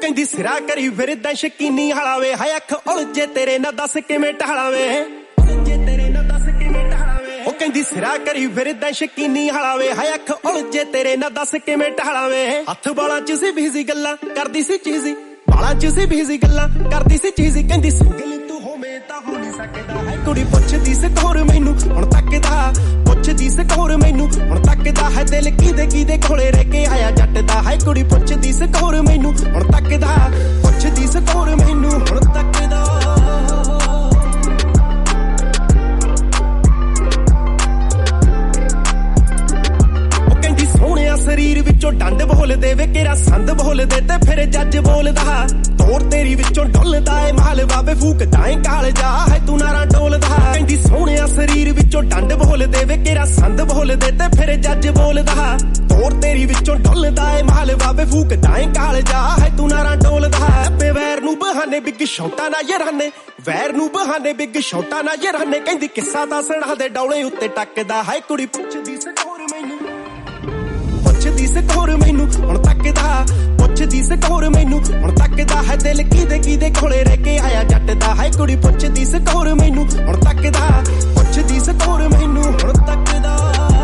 ਕਹਿੰਦੀ ਸਿਰਾ ਕਰੀ ਫਿਰਦਾ ਸ਼ਕੀਨੀ ਹਲਾਵੇ ਹਾਏ ਅੱਖ ਉਲਝੇ ਤੇਰੇ ਨਾ ਦੱਸ ਕਿਵੇਂ ਟਹਲਾਵੇ ਉਹ ਕਹਿੰਦੀ ਸਿਰਾ ਕਰੀ ਫਿਰਦਾ ਸ਼ਕੀਨੀ ਹਲਾਵੇ ਹਾਏ ਅੱਖ ਉਲਝੇ ਤੇਰੇ ਨਾ ਦੱਸ ਕਿਵੇਂ ਟਹਲਾਵੇ ਹੱਥ ਬਾਲਾਂ ਚ ਸੀ ਬਿਜ਼ੀ ਗੱਲਾਂ ਕਰਦੀ ਸੀ ਚੀਜ਼ੀ ਬਾਲਾਂ ਚ ਸੀ ਬਿਜ਼ੀ ਗੱਲਾਂ ਕਰਦੀ ਸੀ ਚੀਜ਼ੀ ਕਹਿੰਦੀ ਸਿੰਗਲ ਤੂੰ ਹੋਵੇਂ ਤਾਂ ਹੋ ਨਹੀਂ ਸਕਦਾ ਹੈ ਕੁੜੀ ਪੁੱਛਦੀ ਸਕੋਰ ਮੈਨੂੰ ਹੁਣ ਤੱਕਦਾ ਪੁੱਛਦੀ ਸਕੋਰ ਮੈਨੂੰ ਹੁਣ ਤੱਕਦਾ ਹੈ ਦਿਲ ਕਿਦੇ ਕੋਲੇ ਰਹਿ ਕੇ ਆਇਆ ਜੱਟ ਦਾ ਹੈ ਕੁੜੀ ਪੁੱਛਦੀ ਸਕੋਰ ਮੈਨੂੰ ਹੁਣ ਤੱਕਦਾ ਪੁੱਛਦੀ ਸਕੋਰ ਮੈਨੂੰ ਹੁਣ ਤੱਕਦਾ ਸਰੀਰ ਵਿੱਚੋਂ ਡੰਡ ਬੋਲਦੇ ਵੇ ਕਿਹੜਾ ਸੰਦ ਬੋਲਦੇ ਤੇ ਫਿਰ ਜੱਜ ਬੋਲਦਾ ਤੋਰ ਤੇਰੀ ਵਿੱਚੋਂ ਡੁੱਲਦਾ ਏ ਮਾਲ ਬਾਬੇ ਫੂਕਦਾ ਏ ਕਾਲ ਜਾ ਹੈ ਤੂੰ ਨਾਰਾ ਡੋਲਦਾ ਕਹਿੰਦੀ ਸੋਹਣਿਆ ਸਰੀਰ ਵਿੱਚੋਂ ਡੰਡ ਬੋਲਦੇ ਵੇ ਕਿਹੜਾ ਸੰਦ ਬੋਲਦੇ ਤੇ ਫਿਰ ਜੱਜ ਬੋਲਦਾ ਤੋਰ ਤੇਰੀ ਵਿੱਚੋਂ ਡੁੱਲਦਾ ਏ ਮਾਲ ਬਾਬੇ ਫੂਕਦਾ ਏ ਕਾਲ ਜਾ ਹੈ ਤੂੰ ਨਾਰਾ ਡੋਲਦਾ ਤੇ ਵੈਰ ਨੂੰ ਬਹਾਨੇ ਬਿੱਗ ਸ਼ੌਟਾਂ ਨਾ ਯਾਰਾਨੇ ਵੈਰ ਨੂੰ ਬਹਾਨੇ ਬਿੱਗ ਸ਼ੌਟਾਂ ਨਾ ਯਾਰਾਨੇ ਕਹਿੰਦੀ ਕਿੱਸਾ ਦਾ ਸਣਾ ਦੇ ਡੌਲੇ ਉੱਤੇ ਟੱਕਦਾ ਹੈ ਕੁੜੀ ਪੁੱਛਦੀ ਸਕੋਰ ਮੈਨੂੰ ਪੁੱਛਦੀ ਸਕੋਰ ਮੈਨੂੰ ਹੁਣ ਤੱਕਦਾ ਪੁੱਛਦੀ ਸਕੋਰ ਮੈਨੂੰ ਹੁਣ ਤੱਕਦਾ ਹੈ ਦਿਲ ਕਿਦੇ ਕੋਲੇ ਰਹਿ ਕੇ ਆਇਆ ਜੱਟ ਦਾ ਹੈ ਕੁੜੀ ਪੁੱਛਦੀ ਸਕੋਰ ਮੈਨੂੰ ਹੁਣ ਤੱਕਦਾ ਪੁੱਛਦੀ ਸਕੋਰ ਮੈਨੂੰ ਹੁਣ ਤੱਕਦਾ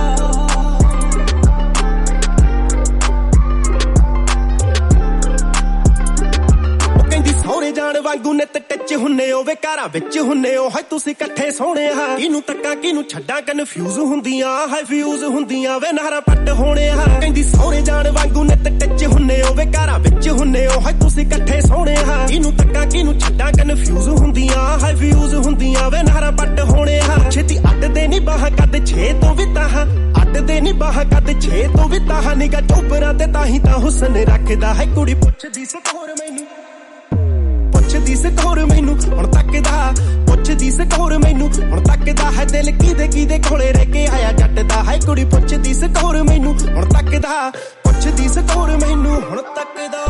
ਸੋਹਣੇ ਜਾਣ ਵਾਂਗੂ ਨਿੱਤ ਟੱਚ ਹੁੰਨੇ ਓ ਵੇ ਘਰਾਂ ਵਿੱਚ ਹੁੰਨੇ ਓ ਹਾਏ ਤੁਸੀਂ ਇਕੱਠੇ ਸੋਹਣੇ ਆ ਕਿਹਨੂੰ ਤੱਕਾਂ ਕਿਹਨੂੰ ਛੱਡਾਂ ਕਨਫਿਊਜ਼ ਹੁੰਦੀਆਂ ਹਾਏ ਫਿਊਜ਼ ਹੁੰਦੀਆਂ ਵੇ ਨਾਰਾ ਪੱਟ ਹੋਣੇ ਆ ਕਹਿੰਦੀ ਸੋਹਣੇ ਜਾਣ ਵਾਂਗੂ ਨਿੱਤ ਟੱਚ ਹੁੰਨੇ ਓ ਵੇ ਘਰਾਂ ਵਿੱਚ ਹੁੰਨੇ ਓ ਹਾਏ ਤੁਸੀਂ ਇਕੱਠੇ ਸੋਹਣੇ ਆ ਕਿਹਨੂੰ ਤੱਕਾਂ ਕਿਹਨੂੰ ਛੱਡਾਂ ਕਨਫਿਊਜ਼ ਹੁੰਦੀਆਂ ਹਾਏ ਫਿਊਜ਼ ਹੁੰਦੀਆਂ ਵੇ ਨਾਰਾ ਪੱਟ ਹੋਣੇ ਆ ਛੇਤੀ ਅੱਡਦੇ ਨਹੀਂ ਬਾਹਾਂ ਕੱਦ 6 ਤੋਂ ਵੀ ਤਾਹਾਂ ਅੱਡਦੇ ਨਹੀਂ ਬਾਹਾਂ ਕੱਦ 6 ਤੋਂ ਵੀ ਤਾਹਾਂ ਨਿਗਾ ਟੋਪਰਾਂ ਤੇ ਤਾਂ ਹੀ ਤਾਂ ਹੁਸਨ ਰੱਖਦਾ ਹੈ ਕੁੜੀ ਪੁੱਛਦੀ ਸਕੋਰ ਮੈਨੂੰ ਪੁੱਛਦੀ ਸਕੋਰ ਮੈਨੂੰ ਹੁਣ ਤੱਕਦਾ ਪੁੱਛਦੀ ਸਕੋਰ ਮੈਨੂੰ ਹੁਣ ਤੱਕਦਾ ਹੈ ਦਿਲ ਕਿਦੇ ਕੋਲੇ ਰਹਿ ਕੇ ਆਇਆ ਜੱਟ ਦਾ ਹੈ ਕੁੜੀ ਪੁੱਛਦੀ ਸਕੋਰ ਮੈਨੂੰ ਹੁਣ ਤੱਕਦਾ ਪੁੱਛਦੀ ਸਕੋਰ ਮੈਨੂੰ ਹੁਣ ਤੱਕਦਾ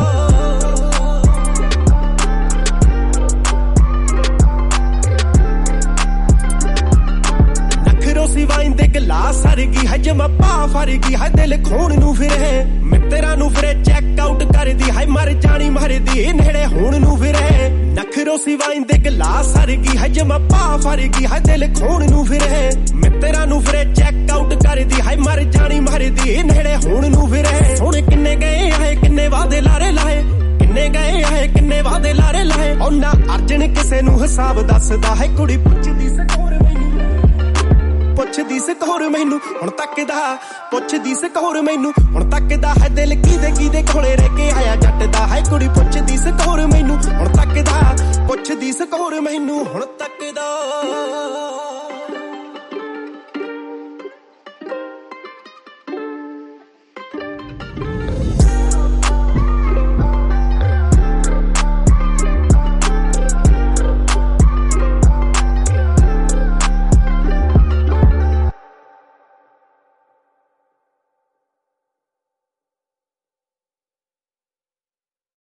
ਵਾਈਨ ਦੇ ਗਲਾਸ ਹਰਗੀ ਹੈ ਜਮਾ ਪਾ ਫਰਗੀ ਹੈ ਦਿਲ ਖੋਣ ਨੂੰ ਫਿਰੇ ਮਿੱਤਰਾਂ ਨੂੰ ਫਿਰੇ ਚੈੱਕ ਆਊਟ ਕਰਦੀ ਹੈ ਮਰ ਜਾਣੀ ਮਰਦੀ ਨੇੜੇ ਹੋਣ ਨੂੰ ਫਿਰੇ ਨਖਰੋ ਸੀ ਵਾਈਨ ਦੇ ਗਲਾਸ ਹਰਗੀ ਹੈ ਜਮਾ ਪਾ ਫਰਗੀ ਹੈ ਦਿਲ ਖੋਣ ਨੂੰ ਫਿਰੇ ਮਿੱਤਰਾਂ ਨੂੰ ਫਿਰੇ ਚੈੱਕ ਆਊਟ ਕਰਦੀ ਹੈ ਮਰ ਜਾਣੀ ਮਰਦੀ ਨੇੜੇ ਹੋਣ ਨੂੰ ਫਿਰੇ ਸੋਹਣੇ ਕਿੰਨੇ ਗਏ ਆਏ ਕਿੰਨੇ ਵਾਦੇ ਲਾਰੇ ਲਾਏ ਕਿੰਨੇ ਗਏ ਆਏ ਕਿੰਨੇ ਵਾਦੇ ਲਾਰੇ ਲਾਏ ਉਹਨਾਂ ਅਰਜਨ ਕਿਸੇ ਨੂੰ ਹਿਸਾਬ ਦੱਸਦਾ ਹੈ ਕੁੜੀ ਪੁੱਛਦੀ ਸਕੋਰ ਪੁੱਛਦੀ ਸਕੋਰ ਮੈਨੂੰ ਹੁਣ ਤੱਕਦਾ ਪੁੱਛਦੀ ਸਕੋਰ ਮੈਨੂੰ ਹੁਣ ਤੱਕਦਾ ਹੈ ਦਿਲ ਕਿਦੇ ਕੋਲੇ ਰਹਿ ਕੇ ਆਇਆ ਜੱਟ ਦਾ ਹੈ ਕੁੜੀ ਪੁੱਛਦੀ ਸਕੋਰ ਮੈਨੂੰ ਹੁਣ ਤੱਕਦਾ ਪੁੱਛਦੀ ਸਕੋਰ ਮੈਨੂੰ ਹੁਣ ਤੱਕਦਾ